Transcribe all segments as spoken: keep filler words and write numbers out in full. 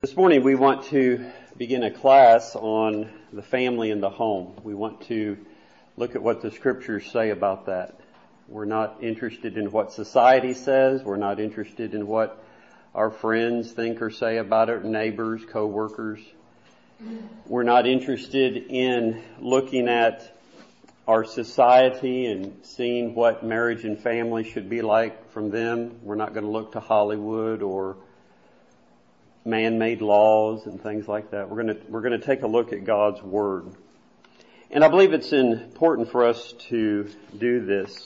This morning we want to begin a class on the family and the home. We want to look at what the scriptures say about that. We're not interested in what society says. We're not interested in what our friends think or say about it, neighbors, co-workers. We're not interested in looking at our society and seeing what marriage and family should be like from them. We're not going to look to Hollywood or man-made laws and things like that. We're going to we're going to take a look at God's Word. And I believe it's important for us to do this.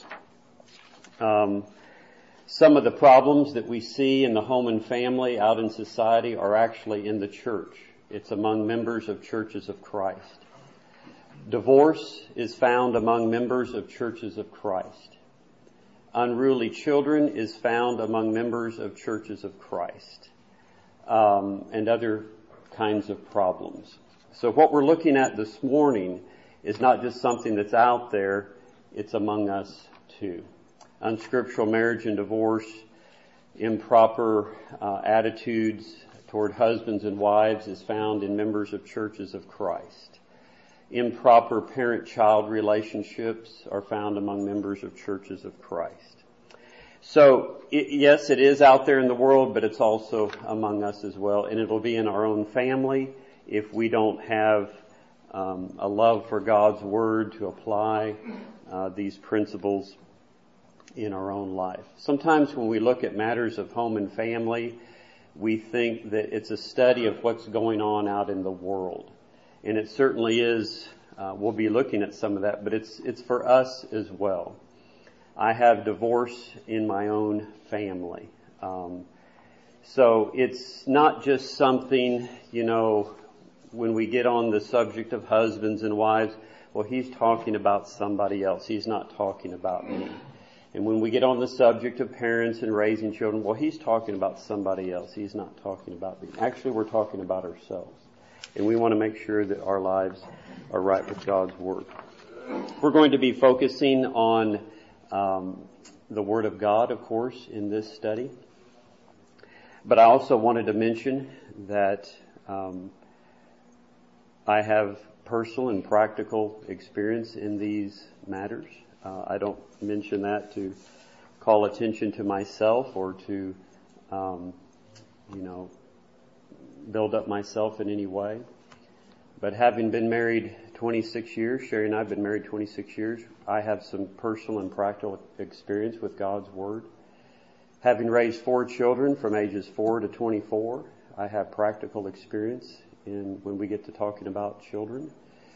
Um, some of the problems that we see in the home and family out in society are actually in the church. It's among members of churches of Christ. Divorce is found among members of churches of Christ. Unruly children is found among members of churches of Christ. Um, and other kinds of problems. So what we're looking at this morning is not just something that's out there, it's among us too. Unscriptural marriage and divorce, improper uh, attitudes toward husbands and wives is found in members of churches of Christ. Improper parent-child relationships are found among members of churches of Christ. So, it, yes, it is out there in the world, but it's also among us as well. And it'll be in our own family if we don't have um, a love for God's Word to apply uh, these principles in our own life. Sometimes when we look at matters of home and family, we think that it's a study of what's going on out in the world. And it certainly is. Uh, we'll be looking at some of that, but it's it's for us as well. I have divorce in my own family. Um, so it's not just something, you know, when we get on the subject of husbands and wives, well, he's talking about somebody else. He's not talking about me. And when we get on the subject of parents and raising children, well, he's talking about somebody else. He's not talking about me. Actually, we're talking about ourselves. And we want to make sure that our lives are right with God's Word. We're going to be focusing on Um, the Word of God, of course, in this study. But I also wanted to mention that um, I have personal and practical experience in these matters. Uh, I don't mention that to call attention to myself or to, um, you know, build up myself in any way. But having been married twenty-six years, Sherry and I have been married twenty-six years, I have some personal and practical experience with God's Word. Having raised four children from ages four to twenty-four, I have practical experience in when we get to talking about children.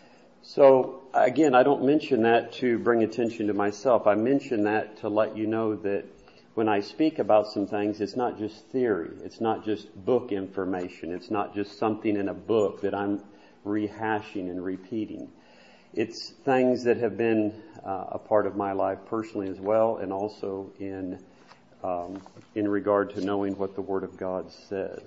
So again, I don't mention that to bring attention to myself. I mention that to let you know that when I speak about some things, it's not just theory. It's not just book information. It's not just something in a book that I'm rehashing and repeating. It's things that have been uh, a part of my life personally as well, and also in um, in regard to knowing what the Word of God says.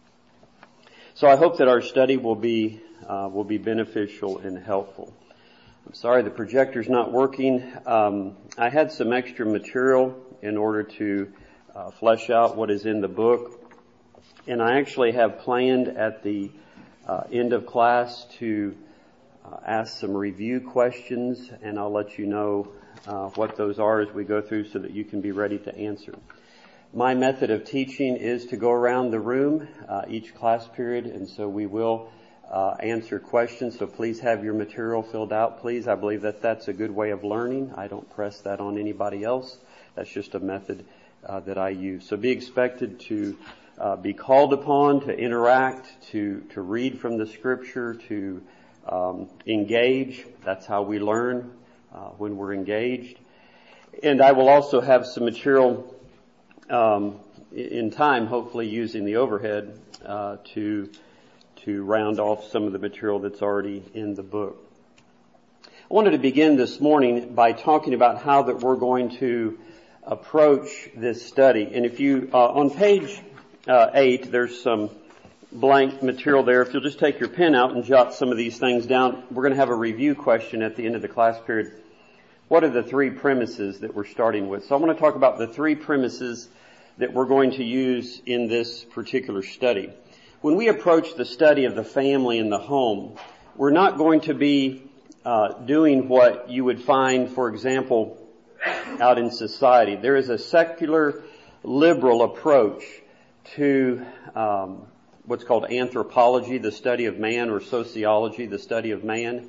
So I hope that our study will be uh, will be beneficial and helpful. I'm sorry the projector's not working. Um, I had some extra material in order to uh, flesh out what is in the book, and I actually have planned at the Uh, end of class to uh, ask some review questions, and I'll let you know uh, what those are as we go through so that you can be ready to answer. My method of teaching is to go around the room uh, each class period, and so we will uh, answer questions. So please have your material filled out, please. I believe that that's a good way of learning. I don't press that on anybody else. That's just a method uh, that I use. So be expected to Uh, be called upon to interact, to to read from the Scripture, to um, engage. That's how we learn uh, when we're engaged. And I will also have some material um, in time, hopefully using the overhead uh, to to round off some of the material that's already in the book. I wanted to begin this morning by talking about how that we're going to approach this study. And if you uh, on page Uh, eight, there's some blank material there. If you'll just take your pen out and jot some of these things down, we're going to have a review question at the end of the class period. What are the three premises that we're starting with? So I want to talk about the three premises that we're going to use in this particular study. when we approach the study of the family and the home, we're not going to be uh, doing what you would find, for example, out in society. There is a secular, liberal approach to um, what's called anthropology, the study of man, or sociology, the study of man.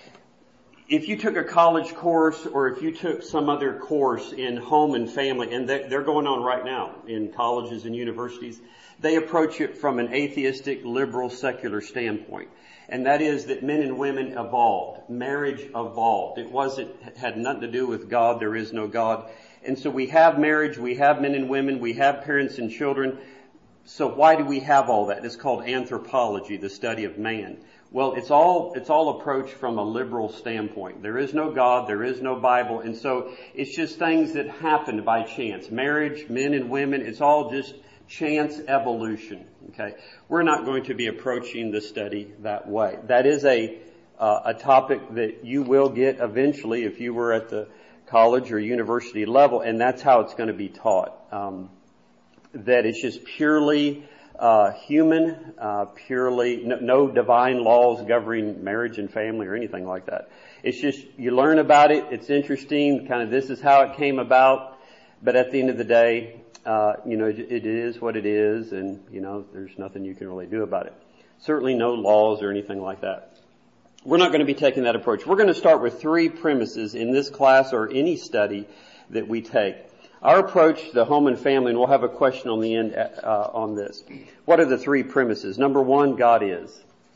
If you took a college course or if you took some other course in home and family, and they're going on right now in colleges and universities, they approach it from an atheistic, liberal, secular standpoint. And that is that men and women evolved. Marriage evolved. It wasn't, had nothing to do with God. There is no God. And so we have marriage, we have men and women, we have parents and children. So why do we have all that? It's called anthropology, the study of man. Well, it's all, it's all approached from a liberal standpoint. There is no God, there is no Bible, and so it's just things that happened by chance. Marriage, men and women, it's all just chance evolution, okay? We're not going to be approaching the study that way. That is a, uh, a topic that you will get eventually if you were at the college or university level, and that's how it's going to be taught. Um, that it's just purely Uh, human, uh, purely, no, no divine laws governing marriage and family or anything like that. It's just, you learn about it, it's interesting, kind of this is how it came about, but at the end of the day, uh, you know, it, it is what it is, and, you know, there's nothing you can really do about it. Certainly no laws or anything like that. We're not going to be taking that approach. We're going to start with three premises in this class or any study that we take. Our approach to the home and family, and we'll have a question on the end uh, on this. What are the three premises? Number one, God is.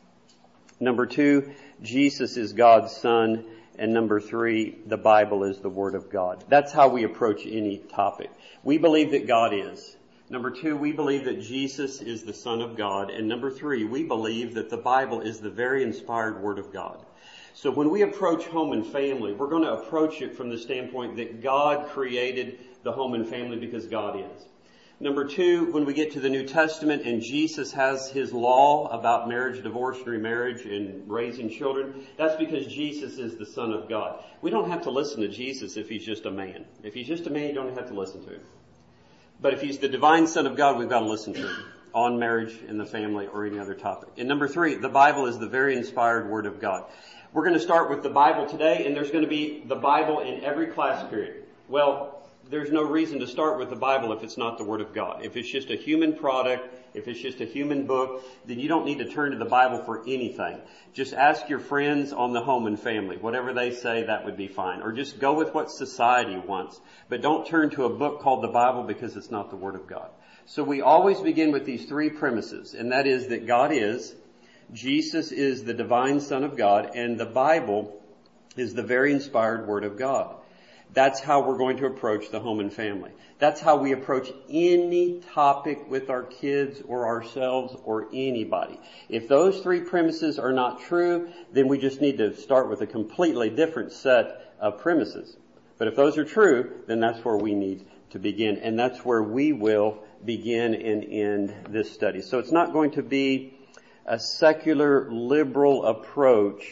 Number two, Jesus is God's Son. And number three, the Bible is the Word of God. That's how we approach any topic. We believe that God is. Number two, we believe that Jesus is the Son of God. And number three, we believe that the Bible is the very inspired Word of God. So when we approach home and family, we're going to approach it from the standpoint that God created the home and family because God is. Number two, when we get to the New Testament and Jesus has his law about marriage, divorce, and remarriage, and raising children, that's because Jesus is the Son of God. We don't have to listen to Jesus if he's just a man. If he's just a man, you don't have to listen to him. But if he's the divine Son of God, we've got to listen to him on marriage and the family or any other topic. And number three, the Bible is the very inspired Word of God. We're going to start with the Bible today, and there's going to be the Bible in every class period. Well, there's no reason to start with the Bible if it's not the Word of God. If it's just a human product, if it's just a human book, then you don't need to turn to the Bible for anything. Just ask your friends on the home and family. Whatever they say, that would be fine. Or just go with what society wants. But don't turn to a book called the Bible because it's not the Word of God. So we always begin with these three premises, and that is that God is, Jesus is the divine Son of God, and the Bible is the very inspired Word of God. That's how we're going to approach the home and family. That's how we approach any topic with our kids or ourselves or anybody. If those three premises are not true, then we just need to start with a completely different set of premises. But if those are true, then that's where we need to begin. And that's where we will begin and end this study. So it's not going to be a secular liberal approach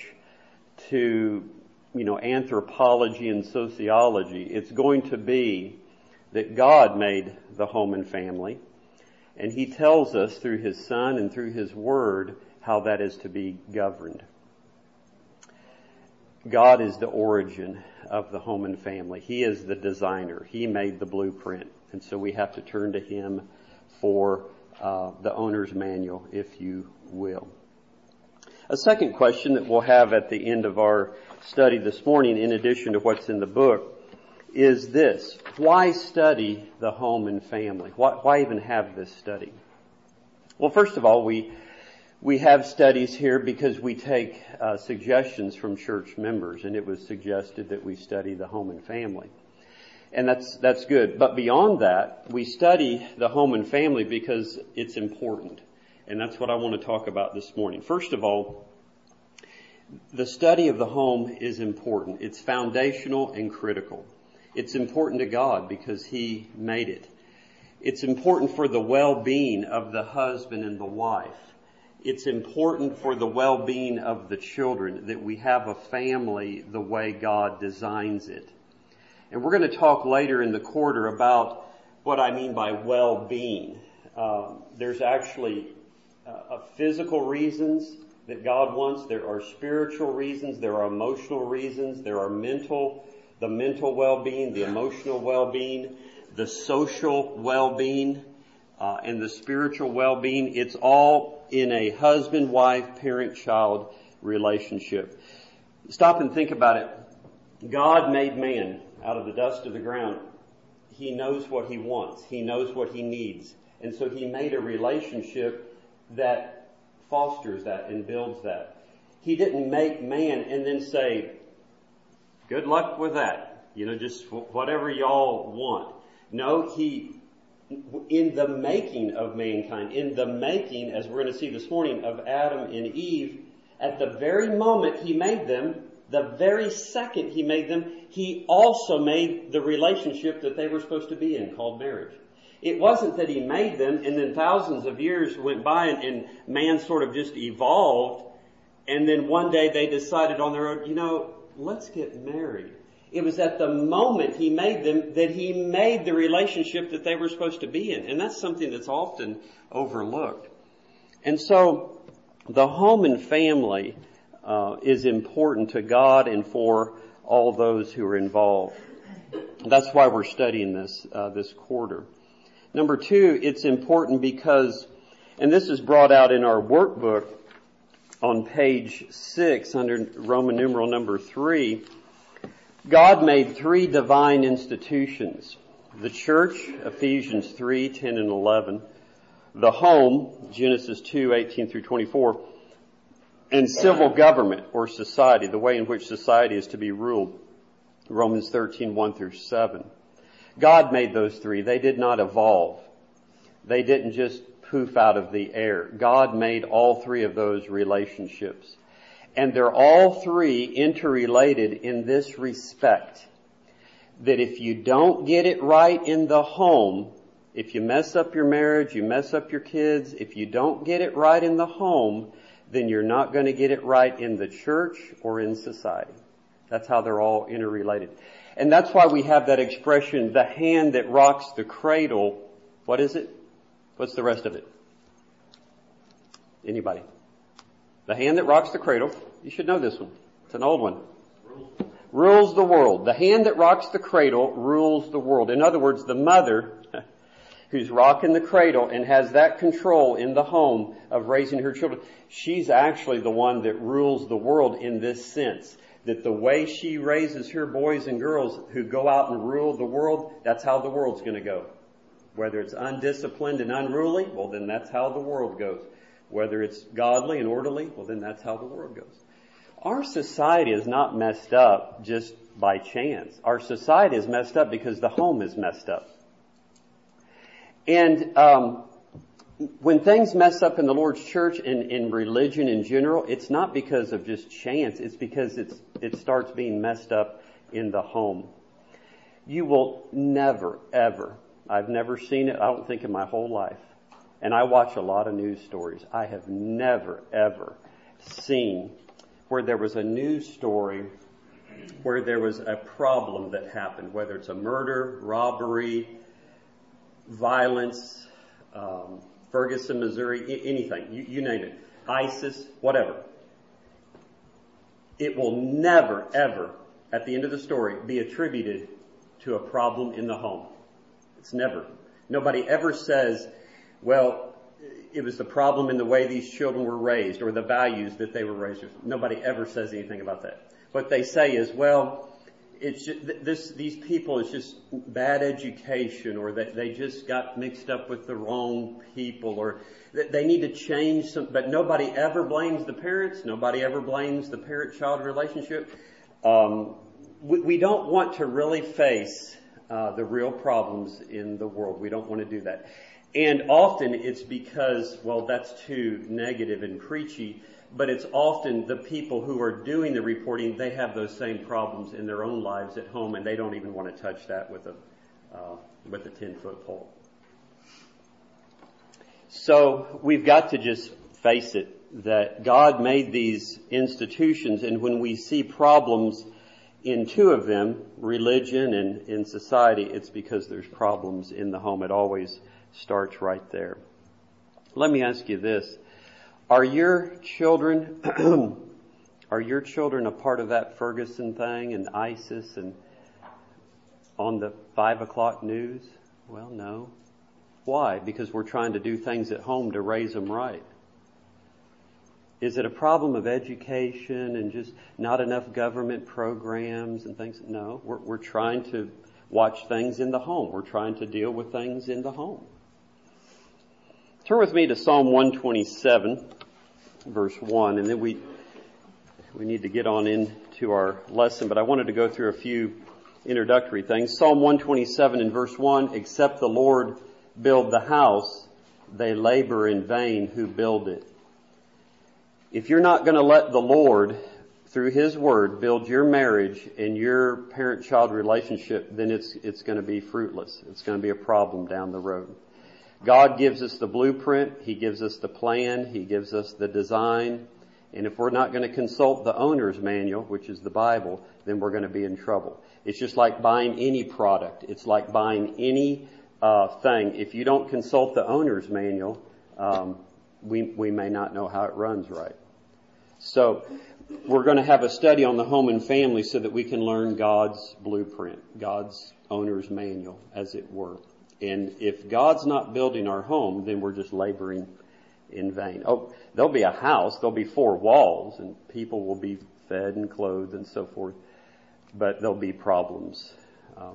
to, you know, anthropology and sociology. It's going to be that God made the home and family, and he tells us through his Son and through his Word how that is to be governed. God is the origin of the home and family. He is the designer. He made the blueprint, and so we have to turn to him for uh, the owner's manual, if you will. A second question that we'll have at the end of our study this morning, in addition to what's in the book, is this. Why study the home and family? Why, why even have this study? Well, first of all, we we have studies here because we take uh, suggestions from church members, and it was suggested that we study the home and family. And that's that's good. But beyond that, we study the home and family because it's important. And that's what I want to talk about this morning. First of all, the study of the home is important. It's foundational and critical. It's important to God because he made it. It's important for the well-being of the husband and the wife. It's important for the well-being of the children that we have a family the way God designs it. And we're going to talk later in the quarter about what I mean by well-being. Um, there's actually uh, physical reasons that God wants. There are spiritual reasons. There are emotional reasons. There are mental, the mental well-being, the emotional well-being, the social well-being, uh, and the spiritual well-being. It's all in a husband, wife, parent, child relationship. Stop and think about it. God made man out of the dust of the ground. He knows what he wants. He knows what he needs. And so he made a relationship that fosters that and builds that. He didn't make man and then say, good luck with that. You know, just whatever y'all want. No, he, in the making of mankind, in the making, as we're going to see this morning, of Adam and Eve, at the very moment he made them, the very second he made them, he also made the relationship that they were supposed to be in, called marriage. It wasn't that he made them and then thousands of years went by and, and man sort of just evolved, and then one day they decided on their own, you know, let's get married. It was at the moment he made them that he made the relationship that they were supposed to be in. And that's something that's often overlooked. And so the home and family uh, is important to God and for all those who are involved. That's why we're studying this uh, this quarter. Number two, it's important because, and this is brought out in our workbook on page six under Roman numeral number three, God made three divine institutions. The church, Ephesians three, ten and eleven. The home, Genesis two, eighteen through twenty-four. And civil government or society, the way in which society is to be ruled. Romans thirteen, one through seven. God made those three. They did not evolve. They didn't just poof out of the air. God made all three of those relationships. And they're all three interrelated in this respect, that if you don't get it right in the home, if you mess up your marriage, you mess up your kids, if you don't get it right in the home, then you're not going to get it right in the church or in society. That's how they're all interrelated. And that's why we have that expression, the hand that rocks the cradle. What is it? What's the rest of it? Anybody? The hand that rocks the cradle. You should know this one. It's an old one. Rules. Rules the world. The hand that rocks the cradle rules the world. In other words, the mother who's rocking the cradle and has that control in the home of raising her children, she's actually the one that rules the world in this sense. That the way she raises her boys and girls who go out and rule the world, that's how the world's going to go. Whether it's undisciplined and unruly, well then that's how the world goes. Whether it's godly and orderly, well then that's how the world goes. Our society is not messed up just by chance. Our society is messed up because the home is messed up. And um, when things mess up in the Lord's church and in religion in general, it's not because of just chance. It's because it's it starts being messed up in the home. You will never, ever, I've never seen it, I don't think in my whole life, and I watch a lot of news stories. I have never, ever seen where there was a news story where there was a problem that happened, whether it's a murder, robbery, violence, um, Ferguson, Missouri, I- anything, you, you name it, ISIS, whatever. It will never, ever, at the end of the story, be attributed to a problem in the home. It's never. Nobody ever says, well, it was the problem in the way these children were raised or the values that they were raised with. Nobody ever says anything about that. What they say is, well, it's just, this, these people, it's just bad education, or that they just got mixed up with the wrong people, or that they need to change some, but nobody ever blames the parents. Nobody ever blames the parent-child relationship. Um, we, we don't want to really face uh, the real problems in the world. We don't want to do that. And often it's because, well, that's too negative and preachy, but it's often the people who are doing the reporting, they have those same problems in their own lives at home, and they don't even want to touch that with a uh, with a ten-foot pole. So we've got to just face it, that God made these institutions, and when we see problems in two of them, religion and in society, it's because there's problems in the home. It always starts right there. Let me ask you this. Are your children, are your children a part of that Ferguson thing and ISIS and on the five o'clock news? Well, no. Why? Because we're trying to do things at home to raise them right. Is it a problem of education and just not enough government programs and things? No, we're, we're trying to watch things in the home. We're trying to deal with things in the home. Turn with me to Psalm one twenty-seven, verse one, and then we we need to get on into our lesson, but I wanted to go through a few introductory things. Psalm one twenty-seven and verse one, except the Lord build the house, they labor in vain who build it. If you're not going to let the Lord, through His Word, build your marriage and your parent-child relationship, then it's it's going to be fruitless. It's going to be a problem down the road. God gives us the blueprint. He gives us the plan. He gives us the design. And if we're not going to consult the owner's manual, which is the Bible, then we're going to be in trouble. It's just like buying any product. It's like buying any uh thing. If you don't consult the owner's manual, um, we we may not know how it runs right. So we're going to have a study on the home and family so that we can learn God's blueprint, God's owner's manual, as it were. And if God's not building our home, then we're just laboring in vain. Oh, there'll be a house, there'll be four walls, and people will be fed and clothed and so forth, but there'll be problems. Um,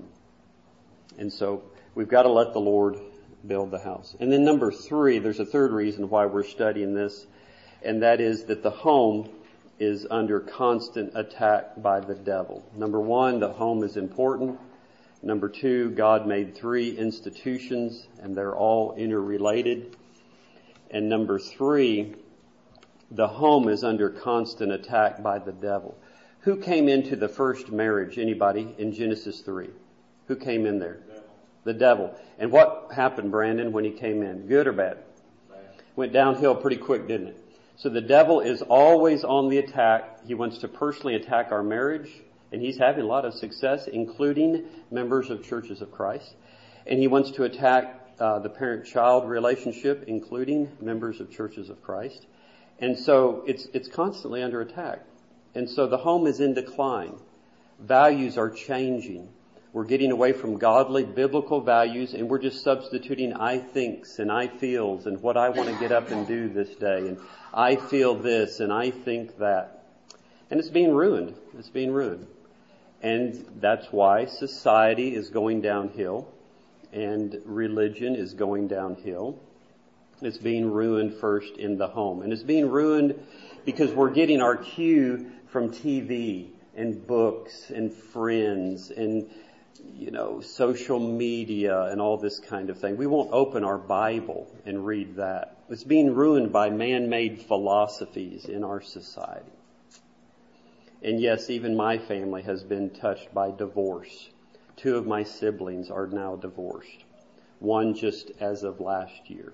and so we've got to let the Lord build the house. And then number three, there's a third reason why we're studying this, and that is that the home is under constant attack by the devil. Number one, the home is important. Number two, God made three institutions, and they're all interrelated. And number three, the home is under constant attack by the devil. Who came into the first marriage? Anybody? In Genesis three. Who came in there? The devil. And what happened, Brandon, when he came in? Good or bad? Went downhill pretty quick, didn't it? So the devil is always on the attack. He wants to personally attack our marriage, and he's having a lot of success, including members of churches of Christ. And he wants to attack uh, the parent-child relationship, including members of churches of Christ. And so it's it's constantly under attack. And so the home is in decline. Values are changing. We're getting away from godly, biblical values, and we're just substituting I thinks and I feels and what I want to get up and do this day. And I feel this and I think that. And it's being ruined. It's being ruined. And that's why society is going downhill and religion is going downhill. It's being ruined first in the home. And it's being ruined because we're getting our cue from T V and books and friends and, you know, social media and all this kind of thing. We won't open our Bible and read that. It's being ruined by man-made philosophies in our society. And yes, even my family has been touched by divorce. Two of my siblings are now divorced. One just as of last year.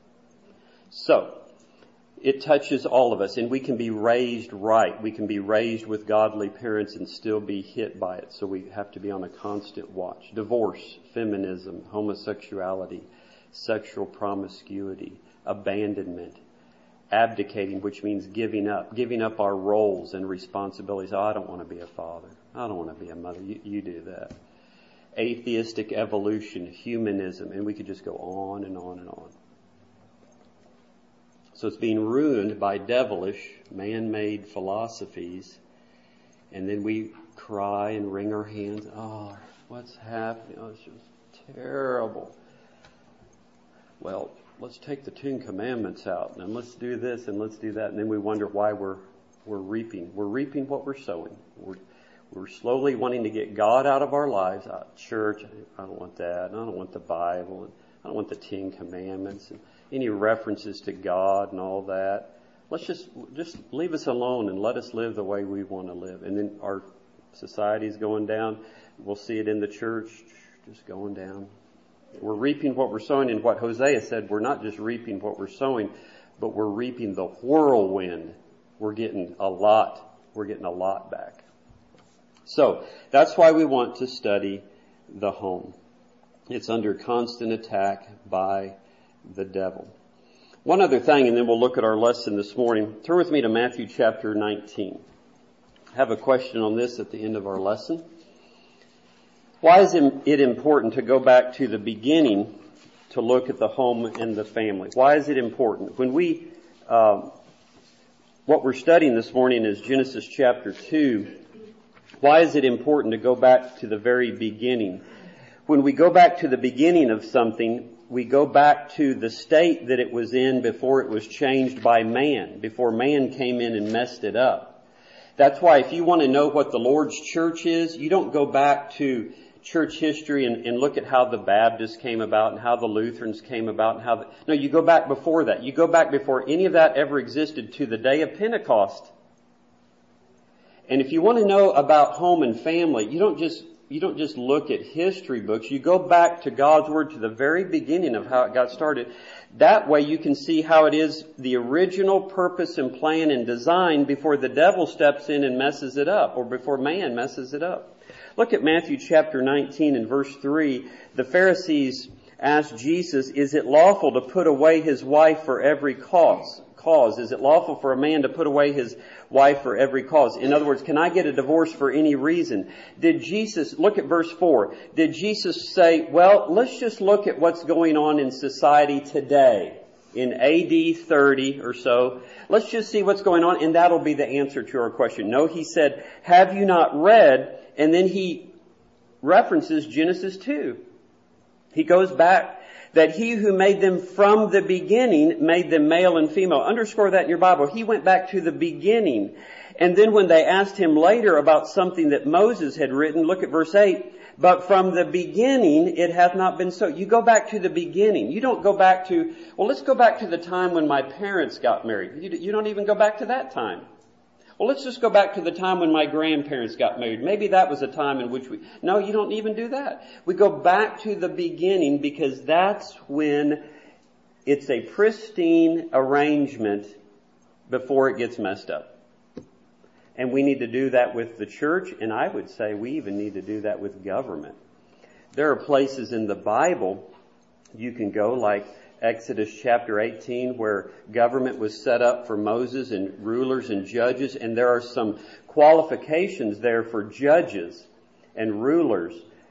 So, it touches all of us, and we can be raised right. We can be raised with godly parents and still be hit by it. So we have to be on a constant watch. Divorce, feminism, homosexuality, sexual promiscuity, abandonment, abdicating, which means giving up, giving up our roles and responsibilities. Oh, I don't want to be a father. I don't want to be a mother. You, you do that. Atheistic evolution, humanism, and we could just go on and on and on. So it's being ruined by devilish, man-made philosophies. And then we cry and wring our hands. Oh, what's happening? Oh, it's just terrible. Well, let's take the Ten Commandments out and let's do this and let's do that. And then we wonder why we're we're reaping. We're reaping what we're sowing. We're, we're slowly wanting to get God out of our lives. Uh, church, I don't want that. And I don't want the Bible. And I don't want the Ten Commandments. And any references to God and all that. Let's just just leave us alone and let us live the way we want to live. And then our society is going down. We'll see it in the church, just going down. We're reaping what we're sowing, and what Hosea said, we're not just reaping what we're sowing, but we're reaping the whirlwind. We're getting a lot. We're getting a lot back. So that's why we want to study the home. It's under constant attack by the devil. One other thing, and then we'll look at our lesson this morning. Turn with me to Matthew chapter nineteen. I have a question on this at the end of our lesson. Why is it important to go back to the beginning to look at the home and the family? Why is it important? When we, uh, what we're studying this morning is Genesis chapter two. Why is it important to go back to the very beginning? When we go back to the beginning of something, we go back to the state that it was in before it was changed by man, before man came in and messed it up. That's why if you want to know what the Lord's church is, you don't go back to church history and, and look at how the Baptists came about and how the Lutherans came about and how the, no, you go back before that. You go back before any of that ever existed to the day of Pentecost. And if you want to know about home and family, you don't just You don't just look at history books. You go back to God's Word to the very beginning of how it got started. That way you can see how it is the original purpose and plan and design before the devil steps in and messes it up, or before man messes it up. Look at Matthew chapter nineteen and verse three. The Pharisees asked Jesus, is it lawful to put away his wife for every cause? Cause? Is it lawful for a man to put away his wife for every cause? In other words, can I get a divorce for any reason? Did Jesus, look at verse four, did Jesus say, well, let's just look at what's going on in society today, in A D thirty or so. Let's just see what's going on, and that'll be the answer to our question. No, he said, have you not read? And then he references Genesis two. He goes back that he who made them from the beginning made them male and female. Underscore that in your Bible. He went back to the beginning. And then when they asked him later about something that Moses had written, look at verse eight. But from the beginning it hath not been so. You go back to the beginning. You don't go back to, well, let's go back to the time when my parents got married. You, you don't even go back to that time. Well, let's just go back to the time when my grandparents got married. Maybe that was a time in which we... No, you don't even do that. We go back to the beginning because that's when it's a pristine arrangement before it gets messed up. And we need to do that with the church, and I would say we even need to do that with government. There are places in the Bible you can go, like Exodus chapter eighteen, where government was set up for Moses and rulers and judges, and there are some qualifications there for judges and rulers.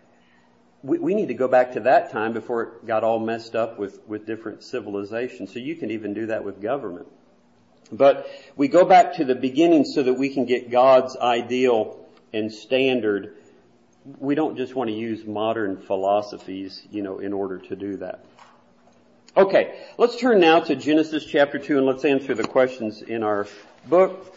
We, we need to go back to that time before it got all messed up with, with different civilizations. So you can even do that with government. But we go back to the beginning so that we can get God's ideal and standard. We don't just want to use modern philosophies, you know, in order to do that. Okay, let's turn now to Genesis chapter two and let's answer the questions in our book.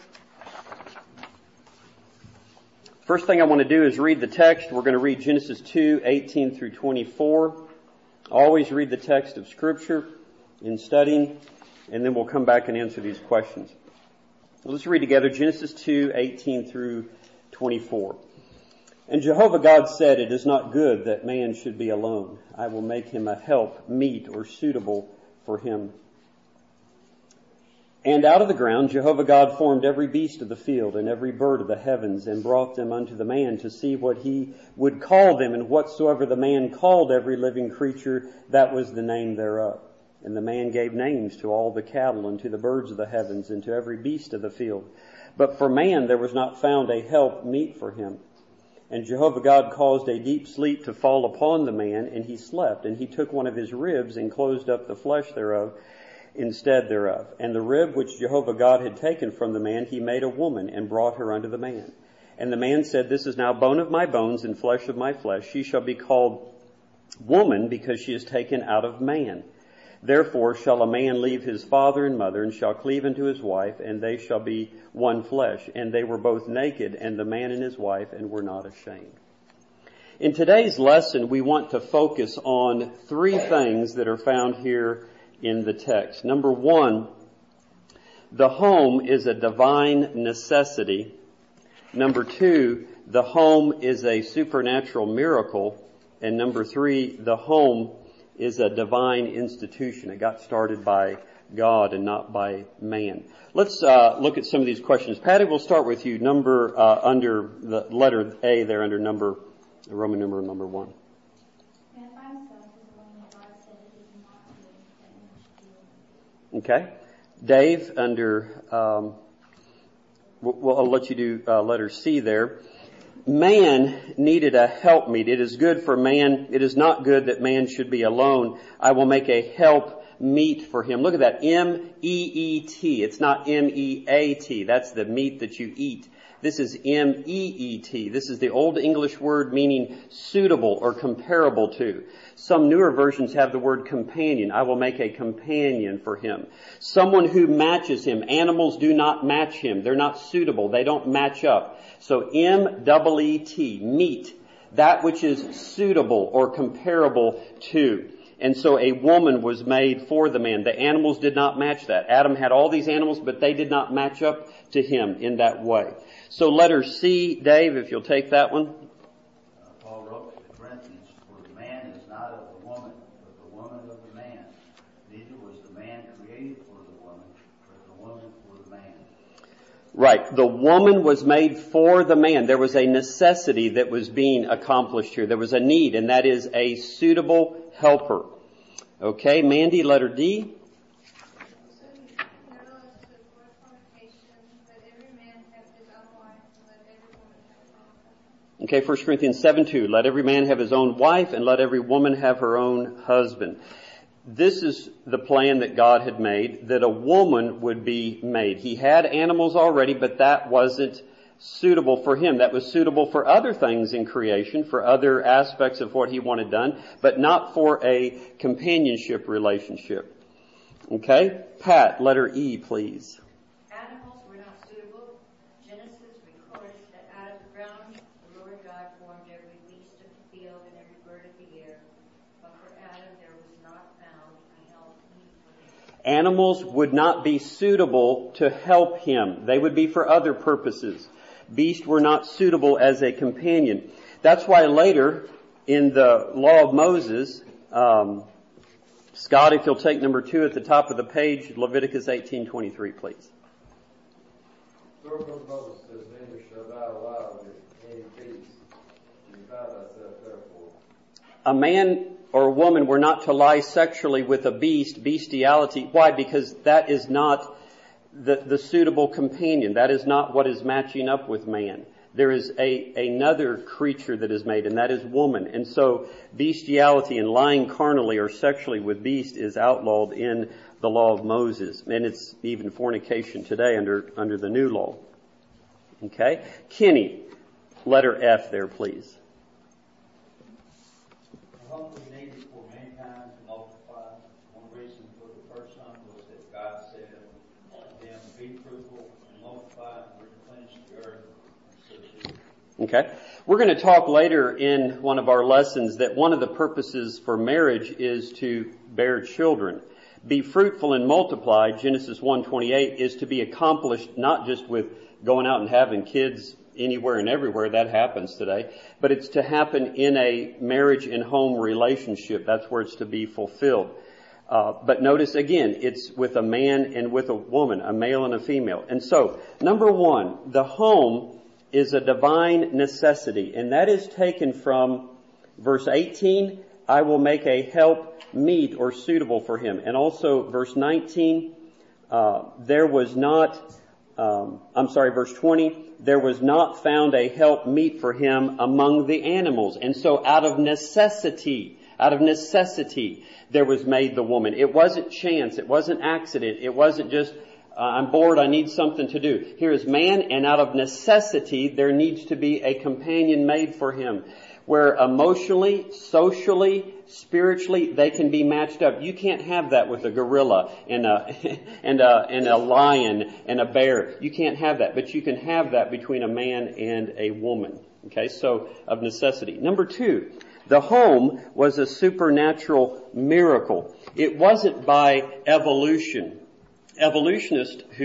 First thing I want to do is read the text. We're going to read Genesis two, eighteen through twenty-four. Always read the text of Scripture in studying, and then we'll come back and answer these questions. Let's read together Genesis two, eighteen through twenty-four. And Jehovah God said, it is not good that man should be alone. I will make him a help meet or suitable for him. And out of the ground Jehovah God formed every beast of the field and every bird of the heavens and brought them unto the man to see what he would call them. And whatsoever the man called every living creature, that was the name thereof. And the man gave names to all the cattle and to the birds of the heavens and to every beast of the field. But for man there was not found a help meet for him. And Jehovah God caused a deep sleep to fall upon the man, and he slept. And he took one of his ribs and closed up the flesh thereof instead thereof. And the rib which Jehovah God had taken from the man, he made a woman and brought her unto the man. And the man said, this is now bone of my bones and flesh of my flesh. She shall be called woman because she is taken out of man. Therefore shall a man leave his father and mother, and shall cleave unto his wife, and they shall be one flesh. And they were both naked, and the man and his wife, and were not ashamed. In today's lesson, we want to focus on three things that are found here in the text. Number one, the home is a divine necessity. Number two, the home is a supernatural miracle. And number three, the home is a divine institution. It got started by God and not by man. Let's uh, look at some of these questions. Patty, we'll start with you. Number uh, under the letter A there, under number Roman numeral number one. Okay? Dave, under, um, well, I'll let you do uh, letter C there. Man needed a helpmeet. It is good for man. It is not good that man should be alone. I will make a help meet for him. Look at that. M E E T. It's not M E A T. That's the meat that you eat. This is M E E T. This is the Old English word meaning suitable or comparable to. Some newer versions have the word companion. I will make a companion for him. Someone who matches him. Animals do not match him. They're not suitable. They don't match up. So M E E T, meet, that which is suitable or comparable to. And so a woman was made for the man. The animals did not match that. Adam had all these animals, but they did not match up to him in that way. So letter C, Dave, if you'll take that one. Uh, Paul wrote to the Corinthians, for the man is not of the woman, but the woman of the man. Neither was the man created for the woman, but the woman for the man. Right. The woman was made for the man. There was a necessity that was being accomplished here. There was a need, and that is a suitable helper. Okay, Mandy, letter D. Okay, First Corinthians seven two. Let every man have his own wife, and let every woman have her own husband. This is the plan that God had made, that a woman would be made. He had animals already, but that wasn't suitable for him. That was suitable for other things in creation, for other aspects of what he wanted done, but not for a companionship relationship. Okay? Pat, letter E, please. Animals were not suitable. Genesis records that out of the ground the Lord God formed every beast of the field and every bird of the air. But for Adam there was not found a help meet for him. Animals would not be suitable to help him. They would be for other purposes. Beasts were not suitable as a companion. That's why later in the Law of Moses, um, Scott, if you'll take number two at the top of the page, Leviticus eighteen twenty-three, please. Moses says, neither shall thou lie with any beast. Defile thyself therefore. A man or a woman were not to lie sexually with a beast, bestiality. Why? Because that is not the, the suitable companion. That is not what is matching up with man. There is a another creature that is made, and that is woman. And so bestiality and lying carnally or sexually with beast is outlawed in the law of Moses. And it's even fornication today under under the new law. Okay? Kenny, letter F there, please. The hope was needed for mankind to multiply. One reason for the first son was that God said to them, be fruitful and multiply and replenish the earth. Okay. We're going to talk later in one of our lessons that one of the purposes for marriage is to bear children. Be fruitful and multiply, Genesis one twenty-eight, is to be accomplished not just with going out and having kids anywhere and everywhere. That happens today. But it's to happen in a marriage and home relationship. That's where it's to be fulfilled. Uh, but notice again, it's with a man and with a woman, a male and a female. And so, number one, the home is a divine necessity, and that is taken from verse eighteen, I will make a help meet or suitable for him. And also verse nineteen, uh, there was not, um, I'm sorry, verse twenty, there was not found a help meet for him among the animals. And so out of necessity, out of necessity, there was made the woman. It wasn't chance, it wasn't accident, it wasn't just Uh, I'm bored, I need something to do. Here is man, and out of necessity, there needs to be a companion made for him, where emotionally, socially, spiritually, they can be matched up. You can't have that with a gorilla and a, and a, and a lion and a bear. You can't have that, but you can have that between a man and a woman. Okay, so of necessity. Number two, the home was a supernatural miracle. It wasn't by evolution. Evolutionists who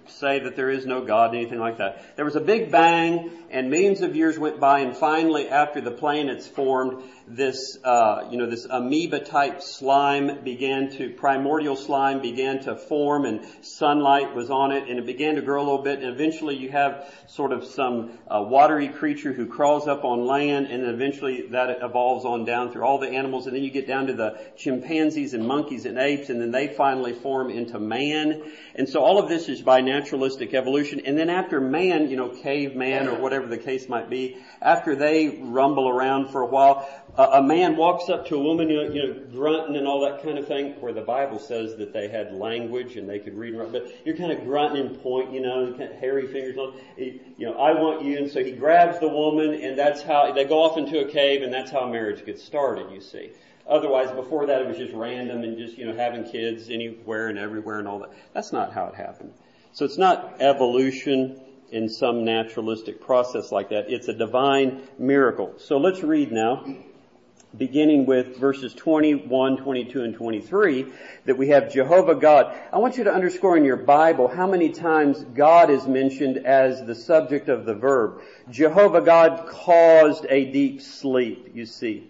say that there is no God, anything like that. There was a big bang, and millions of years went by, and finally, after the planets formed, this, uh, you know, this amoeba-type slime began to, primordial slime began to form, and sunlight was on it, and it began to grow a little bit, and eventually you have sort of some uh, watery creature who crawls up on land, and then eventually that evolves on down through all the animals, and then you get down to the chimpanzees and monkeys and apes, and then they finally form into man. And so all of this is by naturalistic evolution. And then after man, you know, caveman or whatever the case might be, after they rumble around for a while, a, a man walks up to a woman, you know, you know, grunting and all that kind of thing, where the Bible says that they had language and they could read and write. But you're kind of grunting and pointing, you know, kind of hairy fingers on, you know, I want you. And so he grabs the woman, and that's how, they go off into a cave, and that's how marriage gets started, you see. Otherwise, before that, it was just random and just, you know, having kids anywhere and everywhere and all that. That's not how it happened. So it's not evolution in some naturalistic process like that. It's a divine miracle. So let's read now, beginning with verses twenty-one, twenty-two, and twenty-three, that we have Jehovah God. I want you to underscore in your Bible how many times God is mentioned as the subject of the verb. Jehovah God caused a deep sleep, you see.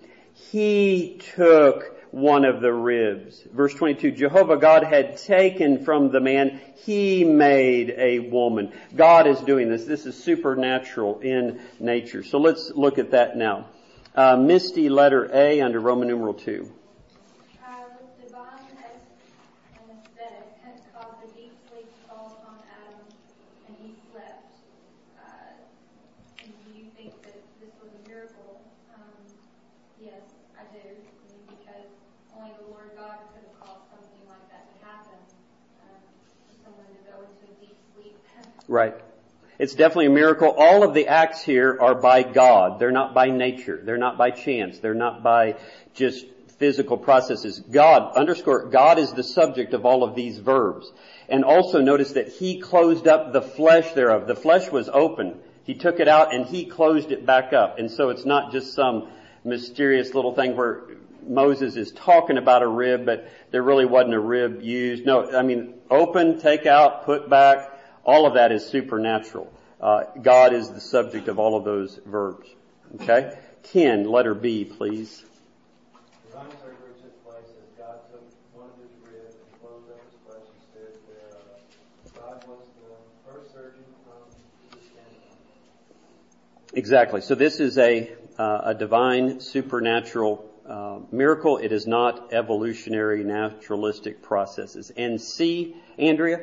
He took one of the ribs. Verse twenty-two, Jehovah God had taken from the man, He made a woman. God is doing this. This is supernatural in nature. So let's look at that now. Uh, Misty, letter A under Roman numeral two. Uh, divine anesthetic had caused a deep sleep to fall upon Adam, and he slept. Uh, and do you think that this was a miracle? Um, yes, I do. I mean, because only the Lord God could have caused something like that to happen, um, for someone to go into a deep sleep. Right. It's definitely a miracle. All of the acts here are by God. They're not by nature. They're not by chance. They're not by just physical processes. God, underscore, God is the subject of all of these verbs. And also notice that He closed up the flesh thereof. The flesh was open. He took it out and He closed it back up. And so it's not just some mysterious little thing where Moses is talking about a rib, but there really wasn't a rib used. No, I mean, open, take out, put back. All of that is supernatural. Uh, God is the subject of all of those verbs. Okay? Ken, letter B, please. Divine surgery took place as God took one of his ribs and closed up his flesh instead thereof. God was the first surgeon from the skin. Exactly. So this is a uh, a divine supernatural uh, miracle. It is not evolutionary naturalistic processes. And C, Andrea?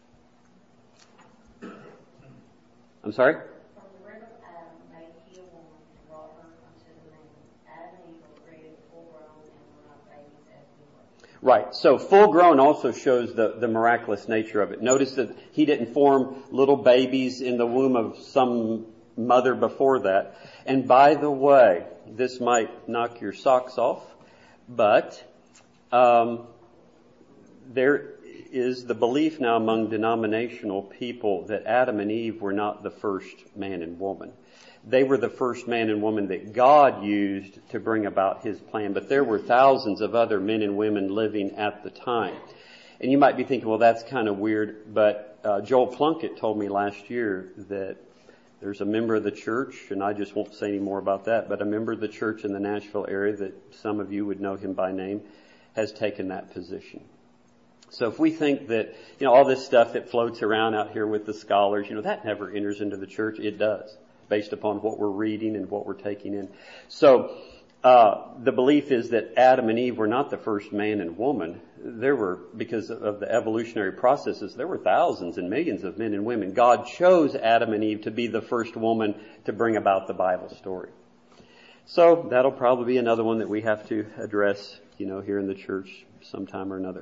I'm sorry? From the rib of Adam made he a woman and brought her unto the man. Adam and Eve were created full grown and were not babies as we were. Right. So full grown also shows the, the miraculous nature of it. Notice that He didn't form little babies in the womb of some mother before that. And by the way, this might knock your socks off, but um, there is the belief now among denominational people that Adam and Eve were not the first man and woman. They were the first man and woman that God used to bring about His plan. But there were thousands of other men and women living at the time. And you might be thinking, well, that's kind of weird. But uh, Joel Plunkett told me last year that there's a member of the church, and I just won't say any more about that, but a member of the church in the Nashville area that some of you would know him by name has taken that position. So if we think that, you know, all this stuff that floats around out here with the scholars, you know, that never enters into the church. It does, based upon what we're reading and what we're taking in. So, uh, the belief is that Adam and Eve were not the first man and woman. There were, because of the evolutionary processes, there were thousands and millions of men and women. God chose Adam and Eve to be the first woman to bring about the Bible story. So that'll probably be another one that we have to address, you know, here in the church sometime or another.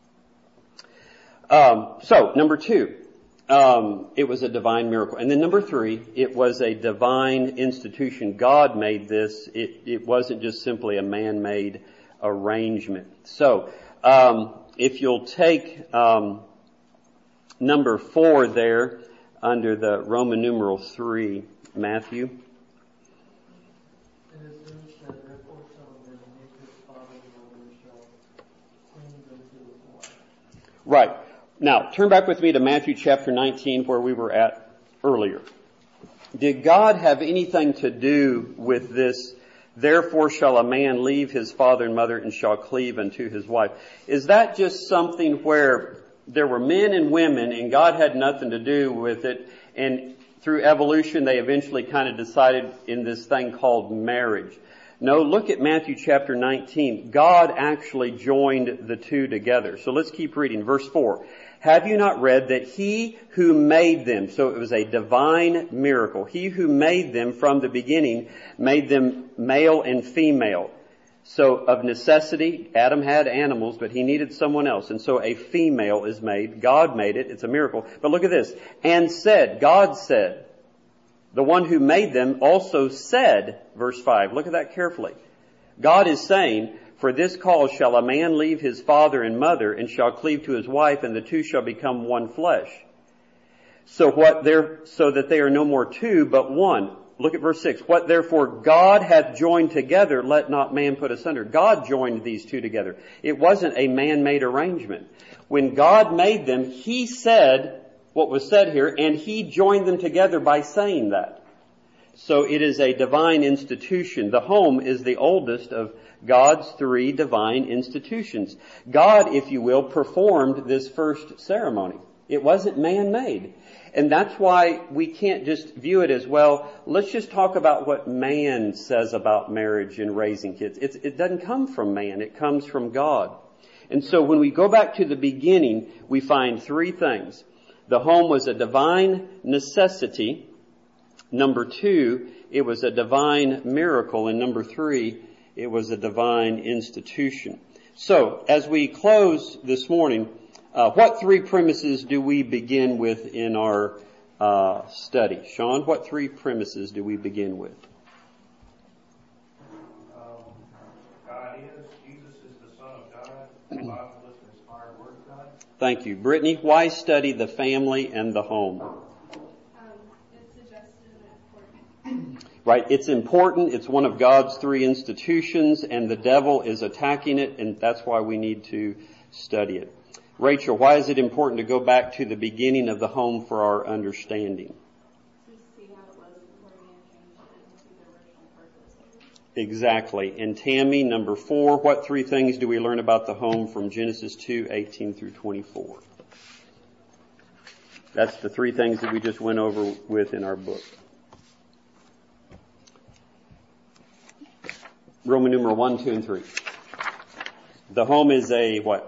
Um, so, number two, um, it was a divine miracle. And then number three, it was a divine institution. God made this. It, it wasn't just simply a man-made arrangement. So, um, if you'll take um, number four there under the Roman numeral three, Matthew. It is written that therefore shall a man leave his father and mother and shall cling unto his wife. Right. Now, turn back with me to Matthew chapter nineteen where we were at earlier. Did God have anything to do with this, therefore shall a man leave his father and mother and shall cleave unto his wife? Is that just something where there were men and women and God had nothing to do with it, and through evolution they eventually kind of decided in this thing called marriage? No, look at Matthew chapter nineteen. God actually joined the two together. So let's keep reading. Verse four. Have you not read that he who made them, so it was a divine miracle, he who made them from the beginning made them male and female. So of necessity, Adam had animals, but he needed someone else. And so a female is made. God made it. It's a miracle. But look at this. And said, God said, the one who made them also said, verse five, look at that carefully. God is saying, for this cause shall a man leave his father and mother and shall cleave to his wife, and the two shall become one flesh. So what there, so that they are no more two, but one. Look at verse six. What therefore God hath joined together, let not man put asunder. God joined these two together. It wasn't a man-made arrangement. When God made them, He said what was said here, and He joined them together by saying that. So it is a divine institution. The home is the oldest of God's three divine institutions. God, if you will, performed this first ceremony. It wasn't man-made. And that's why we can't just view it as, well, let's just talk about what man says about marriage and raising kids. It's, it doesn't come from man. It comes from God. And so when we go back to the beginning, we find three things. The home was a divine necessity. Number two, it was a divine miracle. And number three, it was a divine institution. So, as we close this morning, uh, what three premises do we begin with in our uh, study? Sean, what three premises do we begin with? Um, God is, Jesus is the Son of God, the Bible is the inspired Word of God. Thank you. Brittany, why study the family and the home? Um, it's suggested and important. Right, it's important. It's one of God's three institutions, and the devil is attacking it, and that's why we need to study it. Rachel, why is it important to go back to the beginning of the home for our understanding? To see how it was before man changed it into the original purpose. Exactly. And Tammy, number four, what three things do we learn about the home from Genesis two, eighteen through twenty-four? That's the three things that we just went over with in our book. Roman numeral one, two, and three. The home is a what?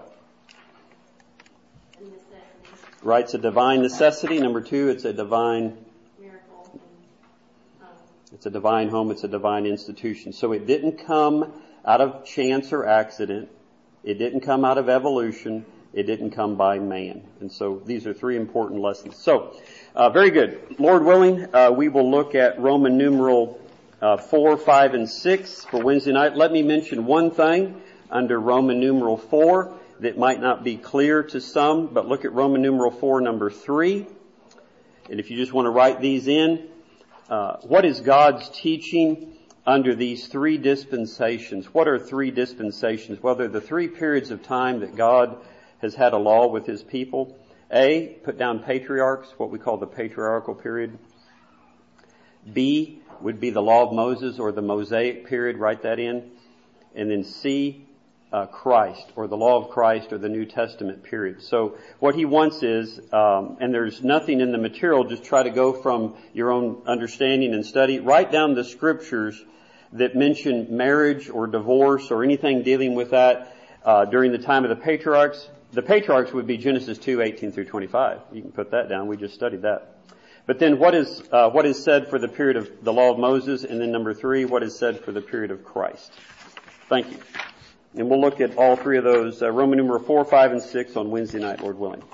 A necessity. Right, it's a divine necessity. Number two, it's a divine Miracle. And, um, It's a divine home. It's a divine institution. So it didn't come out of chance or accident. It didn't come out of evolution. It didn't come by man. And so these are three important lessons. So, uh, very good. Lord willing, uh, we will look at Roman numeral uh, four, five, and six for Wednesday night. Let me mention one thing under Roman numeral four that might not be clear to some, but look at Roman numeral four, number three. And if you just want to write these in, Uh, what is God's teaching under these three dispensations? What are three dispensations? Well, they're the three periods of time that God has had a law with His people. A, put down patriarchs, what we call the patriarchal period. B would be the law of Moses or the Mosaic period, write that in. And then C, Uh, Christ, or the law of Christ, or the New Testament period. So what he wants is, um, and there's nothing in the material, just try to go from your own understanding and study. Write down the scriptures that mention marriage or divorce or anything dealing with that uh, during the time of the patriarchs. The patriarchs would be Genesis two, eighteen through twenty-five. You can put that down. We just studied that. But then what is uh, what is said for the period of the law of Moses, and then number three, what is said for the period of Christ. Thank you. And we'll look at all three of those, uh, Roman numeral four, five, and six on Wednesday night, Lord willing.